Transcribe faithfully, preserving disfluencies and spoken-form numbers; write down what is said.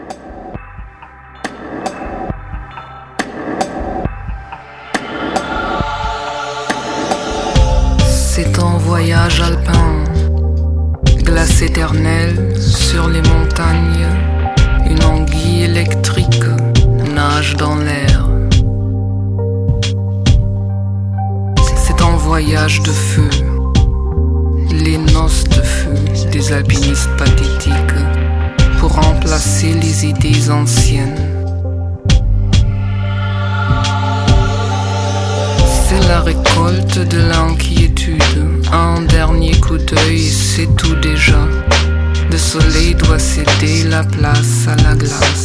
C'est un voyage alpin, glace éternelle sur les montagnes. Une anguille électrique nage dans l'air. C'est un voyage de feu, les noces de feu des alpinistes pathétiques pour remplacer les idées anciennes. C'est la récolte de l'inquiétude, un dernier coup d'œil et c'est tout déjà. Le soleil doit céder la place à la glace.